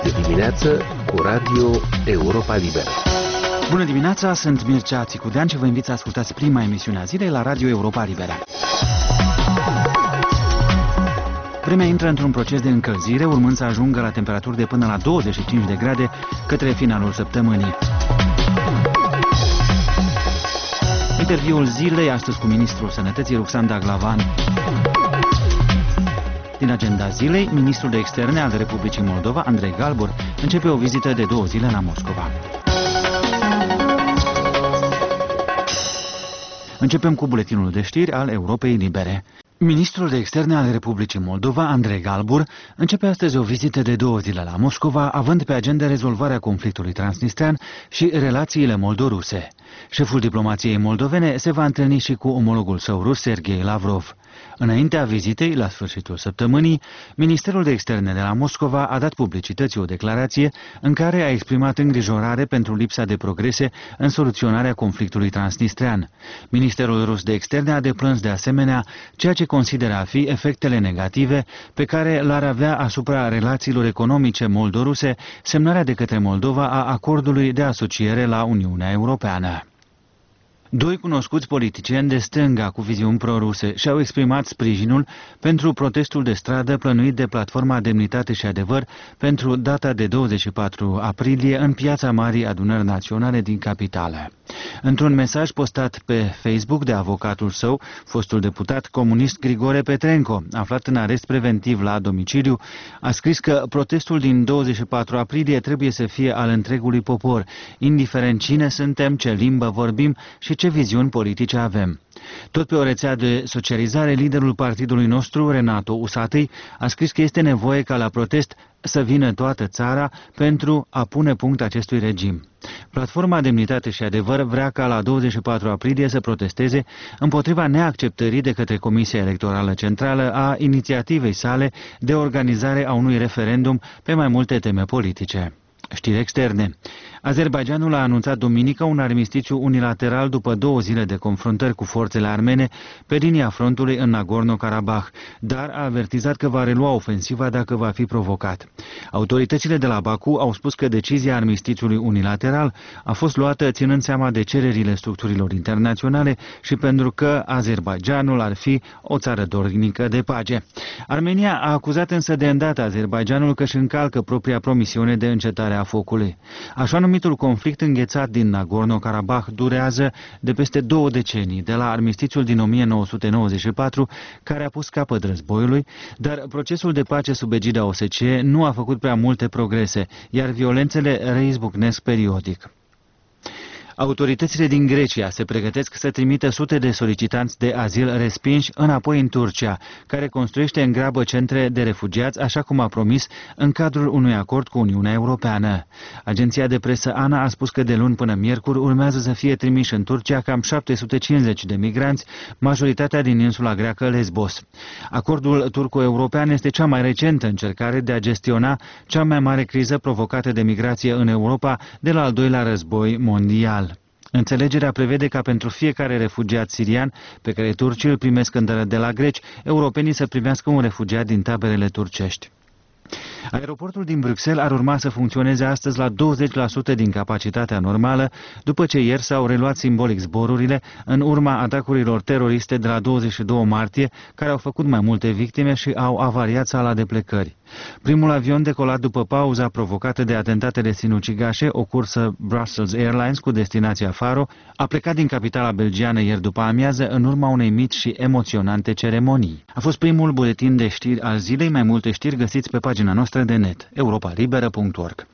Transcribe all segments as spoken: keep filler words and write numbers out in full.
de dimineață cu Radio Europa Liberă. Bună dimineața, sunt Mircea Țicudean și vă invit să ascultați prima emisiune a zilei la Radio Europa Liberă. Vremea intră într-un proces de încălzire, urmând să ajungă la temperaturi de până la douăzeci și cinci de grade către finalul săptămânii. Interviul zilei, astăzi cu ministrul Sănătății, Ruxanda Glavan. Din agenda zilei, ministrul de externe al Republicii Moldova, Andrei Galbur, începe o vizită de două zile la Moscova. Începem cu buletinul de știri al Europei Libere. Ministrul de externe al Republicii Moldova, Andrei Galbur, începe astăzi o vizită de două zile la Moscova, având pe agenda rezolvarea conflictului transnistrean și relațiile moldoruse. Șeful diplomației moldovene se va întâlni și cu omologul său rus, Sergei Lavrov. Înaintea vizitei, la sfârșitul săptămânii, Ministerul de Externe de la Moscova a dat publicității o declarație în care a exprimat îngrijorare pentru lipsa de progrese în soluționarea conflictului transnistrean. Ministerul rus de Externe a deplâns de asemenea ceea ce consideră a fi efectele negative pe care l-ar avea asupra relațiilor economice moldoruse semnarea de către Moldova a acordului de asociere la Uniunea Europeană. Doi cunoscuți politicieni de stânga cu viziuni proruse și-au exprimat sprijinul pentru protestul de stradă plănuit de Platforma Demnitate și Adevăr pentru data de douăzeci și patru aprilie în Piața Marii Adunări Naționale din capitală. Într-un mesaj postat pe Facebook de avocatul său, fostul deputat comunist Grigore Petrenco, aflat în arest preventiv la domiciliu, a scris că protestul din douăzeci și patru aprilie trebuie să fie al întregului popor, indiferent cine suntem, ce limbă vorbim și ce viziuni politice avem. Tot pe o rețea de socializare, liderul partidului nostru, Renato Usatăi, a scris că este nevoie ca la protest să vină toată țara pentru a pune punct acestui regim. Platforma Demnitate și Adevăr vrea ca la douăzeci și patru aprilie să protesteze împotriva neacceptării de către Comisia Electorală Centrală a inițiativei sale de organizare a unui referendum pe mai multe teme politice. Știri externe. Azerbaidjanul a anunțat duminică un armistițiu unilateral după două zile de confruntări cu forțele armene pe linia frontului în Nagorno-Karabakh, dar a avertizat că va relua ofensiva dacă va fi provocat. Autoritățile de la Baku au spus că decizia armistițiului unilateral a fost luată ținând seama de cererile structurilor internaționale și pentru că Azerbaidjanul ar fi o țară dornică de pace. Armenia a acuzat însă de îndată Azerbaidjanul că își încalcă propria promisiune de încetare a focului. Așa numitul conflict înghețat din Nagorno-Karabakh durează de peste două decenii, de la armistițiul din o mie nouă sute nouăzeci și patru, care a pus capăt războiului, dar procesul de pace sub egida O S C E nu a făcut prea multe progrese, iar violențele reizbucnesc periodic. Autoritățile din Grecia se pregătesc să trimită sute de solicitanți de azil respinși înapoi în Turcia, care construiește în grabă centre de refugiați, așa cum a promis în cadrul unui acord cu Uniunea Europeană. Agenția de presă ANA a spus că de luni până miercuri urmează să fie trimiși în Turcia cam șapte sute cincizeci de migranți, majoritatea din insula greacă Lesbos. Acordul turco-european este cea mai recentă încercare de a gestiona cea mai mare criză provocată de migrație în Europa de la al doilea război mondial. Înțelegerea prevede ca pentru fiecare refugiat sirian pe care turcii îl primesc în de la greci, europenii să primească un refugiat din taberele turcești. Aeroportul din Bruxelles ar urma să funcționeze astăzi la douăzeci la sută din capacitatea normală, după ce ieri s-au reluat simbolic zborurile în urma atacurilor teroriste de la douăzeci și doi martie, care au făcut mai multe victime și au avariat sala de plecări. Primul avion decolat după pauza provocată de atentatele sinucigașe, o cursă Brussels Airlines cu destinația Faro, a plecat din capitala belgiană ieri după amiază în urma unei mici și emoționante ceremonii. A fost primul buletin de știri al zilei, mai multe știri găsiți pe pagina noastră de net, europa liberă punct org.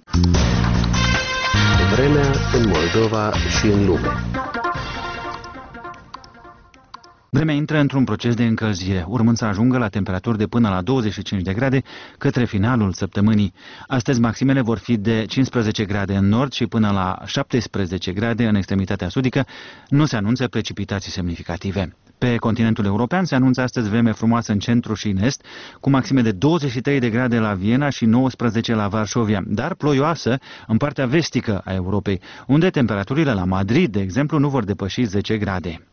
Vremea în Moldova și în lume. Vremea intră într-un proces de încălzire, urmând să ajungă la temperaturi de până la douăzeci și cinci de grade către finalul săptămânii. Astăzi maximele vor fi de cincisprezece grade în nord și până la șaptesprezece grade în extremitatea sudică. Nu se anunță precipitații semnificative. Pe continentul european se anunță astăzi vreme frumoasă în centru și în est, cu maxime de douăzeci și trei de grade la Viena și nouăsprezece la Varșovia, dar ploioasă în partea vestică a Europei, unde temperaturile la Madrid, de exemplu, nu vor depăși zece grade.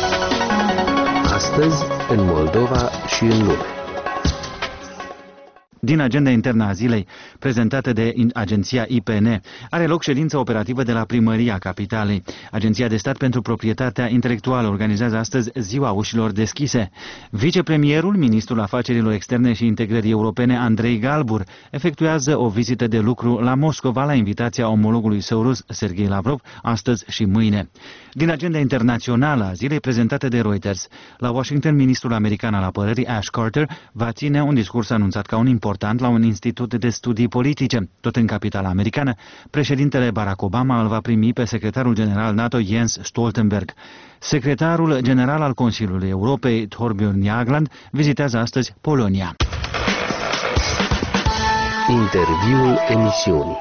Astăzi, în Moldova și în lume. Din agenda internă a zilei, prezentată de agenția I P N, are loc ședința operativă de la Primăria Capitalei. Agenția de Stat pentru Proprietatea Intelectuală organizează astăzi Ziua Ușilor Deschise. Vicepremierul, ministrul Afacerilor Externe și Integrării Europene, Andrei Galbur, efectuează o vizită de lucru la Moscova la invitația omologului său rus, Sergei Lavrov, astăzi și mâine. Din agenda internațională a zilei, prezentată de Reuters, la Washington, ministrul american al apărării, Ash Carter, va ține un discurs anunțat ca un important la un institut de studii politice. Tot în capitala americană, președintele Barack Obama îl va primi pe secretarul general NATO Jens Stoltenberg. Secretarul general al Consiliului Europei, Thorbjørn Jagland, vizitează astăzi Polonia. Interviul emisiunii.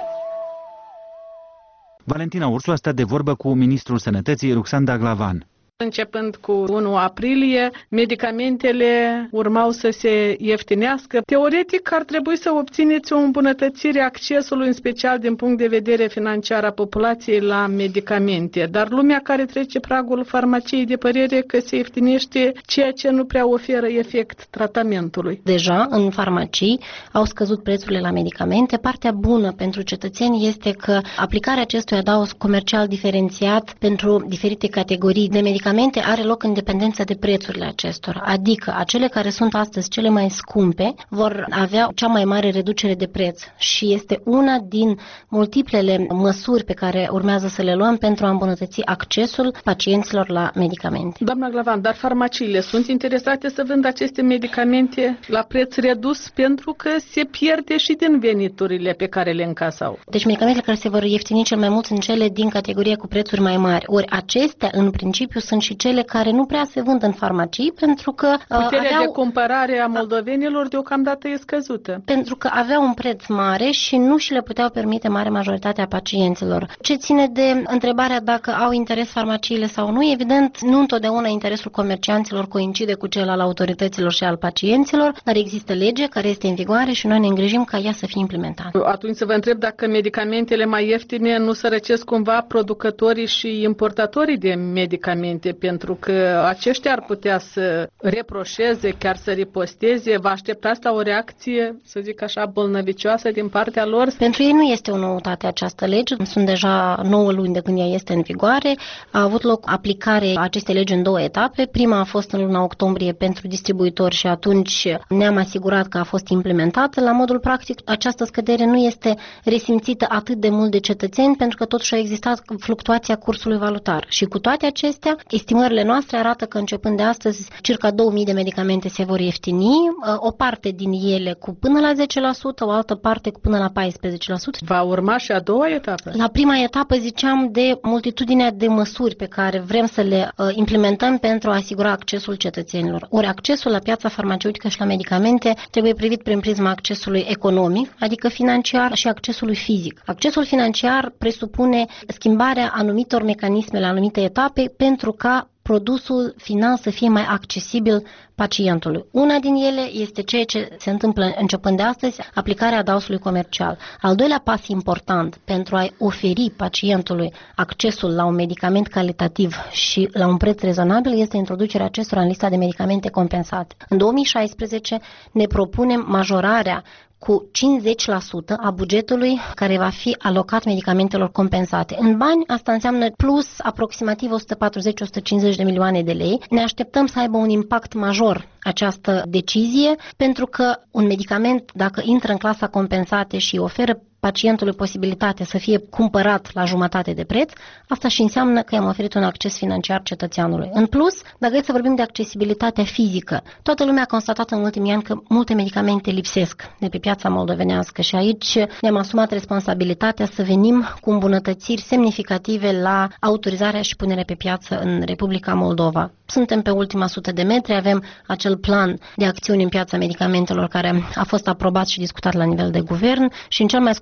Valentina Ursu a stat de vorbă cu ministrul Sănătății, Ruxandra Glavan. Începând cu unu aprilie, medicamentele urmau să se ieftinească. Teoretic ar trebui să obțineți o îmbunătățire a accesului, în special din punct de vedere financiar a populației, la medicamente. Dar lumea care trece pragul farmaciei de părere că se ieftinește ceea ce nu prea oferă efect tratamentului. Deja în farmacii au scăzut prețurile la medicamente. Partea bună pentru cetățeni este că aplicarea acestui adaos comercial diferențiat pentru diferite categorii de medicamente are loc în dependență de prețurile acestora, adică acele care sunt astăzi cele mai scumpe vor avea cea mai mare reducere de preț și este una din multiplele măsuri pe care urmează să le luăm pentru a îmbunătăți accesul pacienților la medicamente. Doamna Glavan, dar farmaciile sunt interesate să vândă aceste medicamente la preț redus pentru că se pierde și din veniturile pe care le încasau. Deci medicamentele care se vor ieftini cel mai mult sunt cele din categorie cu prețuri mai mari. Ori acestea, în principiu, sunt și cele care nu prea se vând în farmacii pentru că puterea aveau, de cumpărare a moldovenilor deocamdată e scăzută. Pentru că aveau un preț mare și nu și le puteau permite mare majoritatea pacienților. Ce ține de întrebarea dacă au interes farmaciile sau nu, evident, nu întotdeauna interesul comercianților coincide cu cel al autorităților și al pacienților, dar există lege care este în vigoare și noi ne îngrijim ca ea să fie implementată. Atunci să vă întreb dacă medicamentele mai ieftine nu sărăcesc cumva producătorii și importatorii de medicamente, pentru că aceștia ar putea să reproșeze, chiar să riposteze. Vă așteptați la o reacție, să zic așa, bolnăvicioasă din partea lor? Pentru ei nu este o noutate această lege. Sunt deja nouă luni de când ea este în vigoare. A avut loc aplicare acestei legi în două etape. Prima a fost în luna octombrie pentru distribuitori și atunci ne-am asigurat că a fost implementată. La modul practic, această scădere nu este resimțită atât de mult de cetățeni pentru că totuși a existat fluctuația cursului valutar. Și cu toate acestea, estimările noastre arată că începând de astăzi, circa două mii de medicamente se vor ieftini, o parte din ele cu până la zece la sută, o altă parte cu până la paisprezece la sută. Va urma și a doua etapă? La prima etapă ziceam de multitudinea de măsuri pe care vrem să le uh, implementăm pentru a asigura accesul cetățenilor. Ori accesul la piața farmaceutică și la medicamente trebuie privit prin prisma accesului economic, adică financiar, și accesului fizic. Accesul financiar presupune schimbarea anumitor mecanisme la anumite etape pentru ca produsul final să fie mai accesibil pacientului. Una din ele este ceea ce se întâmplă începând de astăzi, aplicarea adaosului comercial. Al doilea pas important pentru a oferi pacientului accesul la un medicament calitativ și la un preț rezonabil este introducerea acestora în lista de medicamente compensate. În două mii șaisprezece ne propunem majorarea cu cincizeci la sută a bugetului care va fi alocat medicamentelor compensate. În bani, asta înseamnă plus aproximativ o sută patruzeci - o sută cincizeci de milioane de lei. Ne așteptăm să aibă un impact major această decizie, pentru că un medicament, dacă intră în clasa compensate și oferă pacientului posibilitatea să fie cumpărat la jumătate de preț, asta și înseamnă că i-am oferit un acces financiar cetățeanului. În plus, dacă e să vorbim de accesibilitatea fizică, toată lumea a constatat în ultimii ani că multe medicamente lipsesc de pe piața moldovenească și aici ne-am asumat responsabilitatea să venim cu îmbunătățiri semnificative la autorizarea și punerea pe piață în Republica Moldova. Suntem pe ultima sută de metri, avem acel plan de acțiuni în piața medicamentelor care a fost aprobat și discutat la nivel de guvern și în cel mai scurt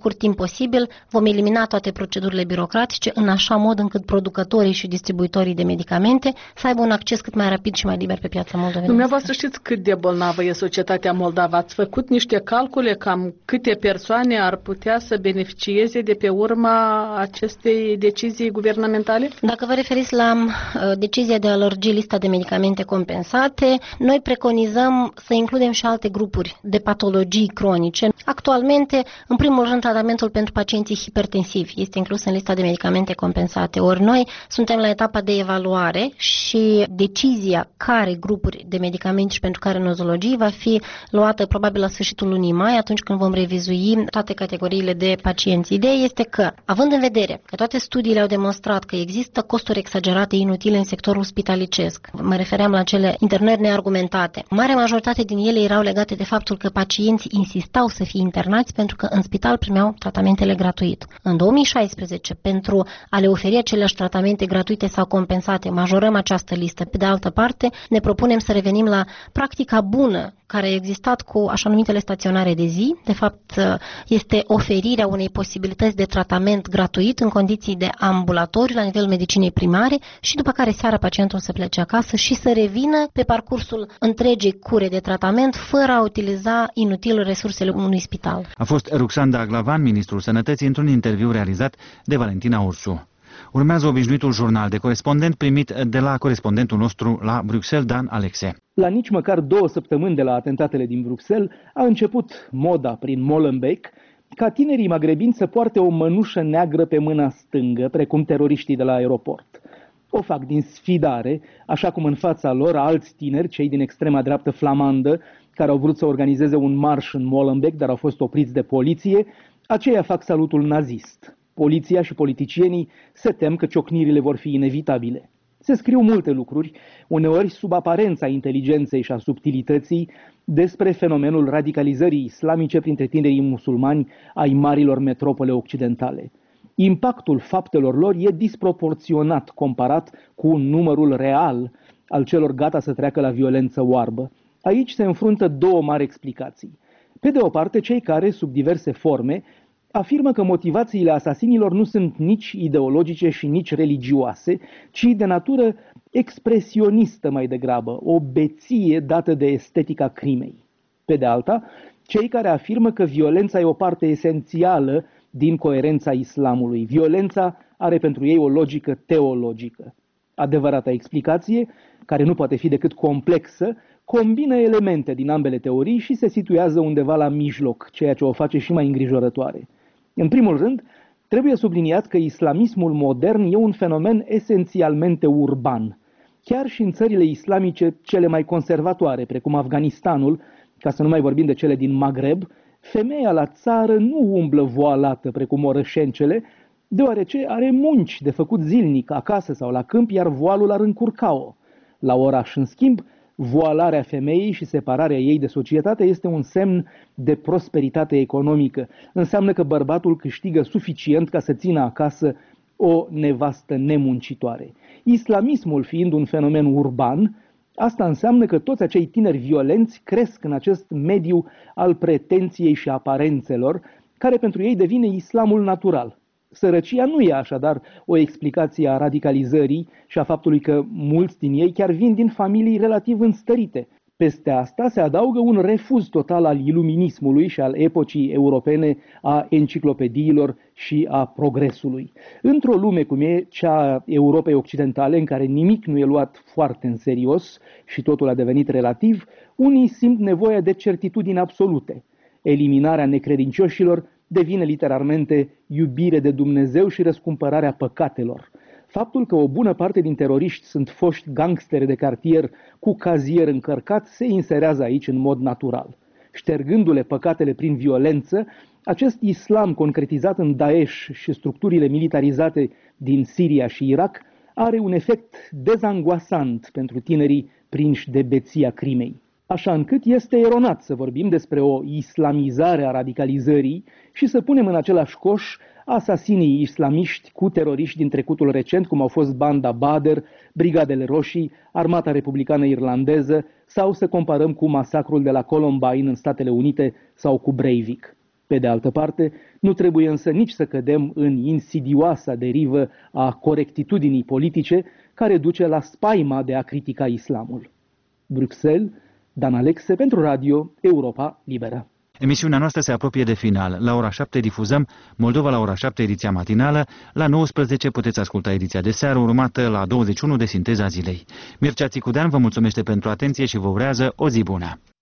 scurt timp posibil, vom elimina toate procedurile birocratice în așa mod încât producătorii și distribuitorii de medicamente să aibă un acces cât mai rapid și mai liber pe piața moldovenească. Dumneavoastră știți cât de bolnavă e societatea moldavă. Ați făcut niște calcule cam câte persoane ar putea să beneficieze de pe urma acestei decizii guvernamentale? Dacă vă referiți la uh, decizia de a lărgi lista de medicamente compensate, noi preconizăm să includem și alte grupuri de patologii cronice. Actualmente, în primul rând, tratamentul pentru pacienții hipertensivi este inclus în lista de medicamente compensate. Ori noi suntem la etapa de evaluare și decizia care grupuri de medicamente și pentru care nozologii va fi luată probabil la sfârșitul lunii mai, atunci când vom revizui toate categoriile de pacienți. Ideea este că, având în vedere că toate studiile au demonstrat că există costuri exagerate inutile în sectorul spitalicesc, mă refeream la cele internări neargumentate, marea majoritate din ele erau legate de faptul că pacienții insistau să fie internați pentru că în spital primeau tratamentele gratuit. În două mii șaisprezece, pentru a le oferi aceleași tratamente gratuite sau compensate, majorăm această listă. Pe de altă parte, ne propunem să revenim la practica bună care a existat cu așa numitele staționare de zi. De fapt, este oferirea unei posibilități de tratament gratuit în condiții de ambulatoriu la nivelul medicinei primare și după care seara pacientul să plece acasă și să revină pe parcursul întregii cure de tratament fără a utiliza inutil resursele unui spital. A fost Ruxanda Aglavan, ministrul Sănătății, într-un interviu realizat de Valentina Ursu. Urmează obișnuitul jurnal de corespondent primit de la corespondentul nostru la Bruxelles, Dan Alexe. La nici măcar două săptămâni de la atentatele din Bruxelles a început moda prin Molenbeek ca tinerii magrebini să poarte o mănușă neagră pe mâna stângă, precum teroriștii de la aeroport. O fac din sfidare, așa cum în fața lor alți tineri, cei din extrema dreaptă flamandă, care au vrut să organizeze un marș în Molenbeek, dar au fost opriți de poliție, aceia fac salutul nazist. Poliția și politicienii se tem că ciocnirile vor fi inevitabile. Se scriu multe lucruri, uneori sub aparența inteligenței și a subtilității, despre fenomenul radicalizării islamice printre tinerii musulmani ai marilor metropole occidentale. Impactul faptelor lor e disproporționat comparat cu numărul real al celor gata să treacă la violență oarbă. Aici se înfruntă două mari explicații. Pe de o parte, cei care, sub diverse forme, afirmă că motivațiile asasinilor nu sunt nici ideologice și nici religioase, ci de natură expresionistă mai degrabă, o beție dată de estetica crimei. Pe de alta, cei care afirmă că violența e o parte esențială din coerența islamului. Violența are pentru ei o logică teologică. Adevărata explicație, care nu poate fi decât complexă, combină elemente din ambele teorii și se situează undeva la mijloc, ceea ce o face și mai îngrijorătoare. În primul rând, trebuie subliniat că islamismul modern e un fenomen esențialmente urban. Chiar și în țările islamice cele mai conservatoare, precum Afganistanul, ca să nu mai vorbim de cele din Maghreb, femeia la țară nu umblă voalată precum orășencele, deoarece are munci de făcut zilnic acasă sau la câmp, iar voalul ar încurca-o. La oraș, în schimb, voalarea femeii și separarea ei de societate este un semn de prosperitate economică. Înseamnă că bărbatul câștigă suficient ca să țină acasă o nevastă nemuncitoare. Islamismul fiind un fenomen urban, asta înseamnă că toți acei tineri violenți cresc în acest mediu al pretenției și aparențelor, care pentru ei devine islamul natural. Sărăcia nu e așadar o explicație a radicalizării și a faptului că mulți din ei chiar vin din familii relativ înstărite. Peste asta se adaugă un refuz total al iluminismului și al epocii europene, a enciclopediilor și a progresului. Într-o lume cum e cea a Europei Occidentale, în care nimic nu e luat foarte în serios și totul a devenit relativ, unii simt nevoia de certitudini absolute. Eliminarea necredincioșilor devine literalmente iubire de Dumnezeu și răscumpărarea păcatelor. Faptul că o bună parte din teroriști sunt foști gangsteri de cartier cu cazier încărcat se inserează aici în mod natural. Ștergându-le păcatele prin violență, acest islam concretizat în Daesh și structurile militarizate din Siria și Irak are un efect dezangoasant pentru tinerii prinși de beția crimei. Așa încât este eronat să vorbim despre o islamizare a radicalizării și să punem în același coș asasinii islamiști cu teroriști din trecutul recent, cum au fost Banda Badr, Brigadele Roșii, Armata Republicană Irlandeză, sau să comparăm cu masacrul de la Columbine în Statele Unite sau cu Breivik. Pe de altă parte, nu trebuie însă nici să cădem în insidioasa derivă a corectitudinii politice care duce la spaima de a critica islamul. Bruxelles, Dan Alexe pentru Radio Europa Liberă. Emisiunea noastră se apropie de final. La ora șapte difuzăm Moldova la ora șapte, ediția matinală. La nouăsprezece puteți asculta ediția de seară, urmată la douăzeci și unu de Sinteza Zilei. Mircea Țicudean vă mulțumește pentru atenție și vă urează o zi bună.